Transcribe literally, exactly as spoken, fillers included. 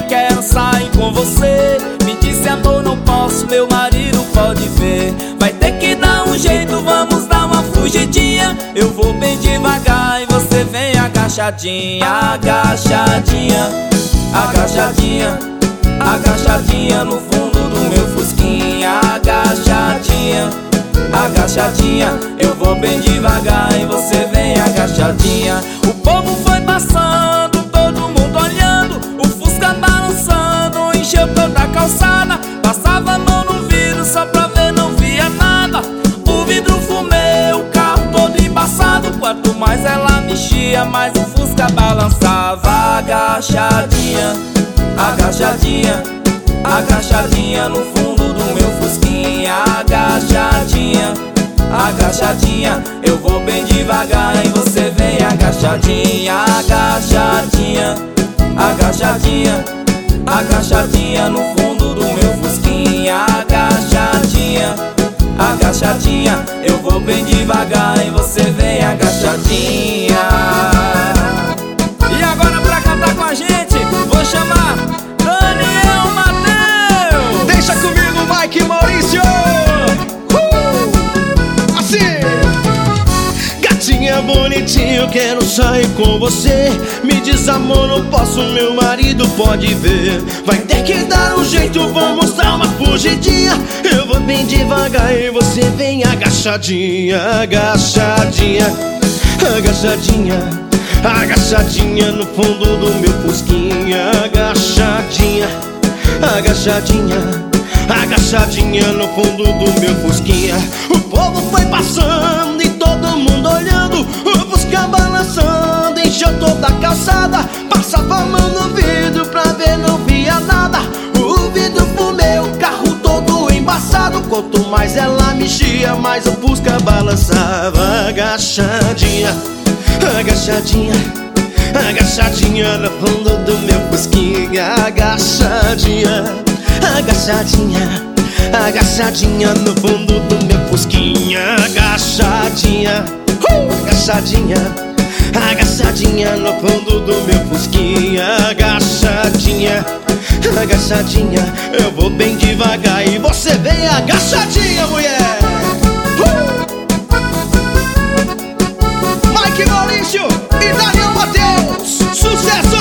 quero sair com você. Me disse amor, não posso, meu marido pode ver. Vai ter que dar um jeito, vamos dar uma fugidinha. Eu vou bem devagar e você vem agachadinha. Agachadinha, agachadinha, agachadinha no fundo do meu fusquinha. Agachadinha, agachadinha, eu vou bem devagar e você vem agachadinha. O povo foi passando, todo mundo olhando, o Fusca balançando, encheu toda a calçada. Passava a mão no vidro só pra ver, não via nada. O vidro fumê, o carro todo embaçado. Quanto mais ela mexia, mais o Fusca balançava. Agachadinha, agachadinha, agachadinha no fundo do meu fusquinha. Agachadinha, agachadinha, eu vou bem devagar e você vem agachadinha. Agachadinha, agachadinha, agachadinha no fundo do meu fusquinha. Agachadinha, agachadinha, eu vou bem devagar e você vem agachadinha. E agora pra cantar com a gente, vou chamar Daniel Mateus. Deixa comigo, Mike Maurício. uh! Assim. Gatinha bonitinho, quero sair com você. Me diz amor, não posso, meu marido pode ver. Vai ter que dar um jeito, vamos dar uma fugidinha. Eu vou bem devagar e você vem agachadinha. Agachadinha, agachadinha, agachadinha no fundo do meu fusquinha. Agachadinha, agachadinha, agachadinha no fundo do meu fusquinha. O povo foi passando e todo mundo olhando, o Fusca balançando, encheu toda a calçada. Passava a mão no vidro pra ver, não via nada. O vidro fumê, o carro todo embaçado. Quanto mais ela mexia, mais o Fusca balançava. Agachadinha, agachadinha, agachadinha no fundo do meu fusquinha. Agachadinha, agachadinha, agachadinha no fundo do meu fusquinha. Agachadinha, uh! agachadinha, agachadinha no fundo do meu fusquinha. Agachadinha, agachadinha, eu vou bem devagar e você vem agachadinha, mulher. uh! Mike Maurício e Daniel Mateus, sucesso!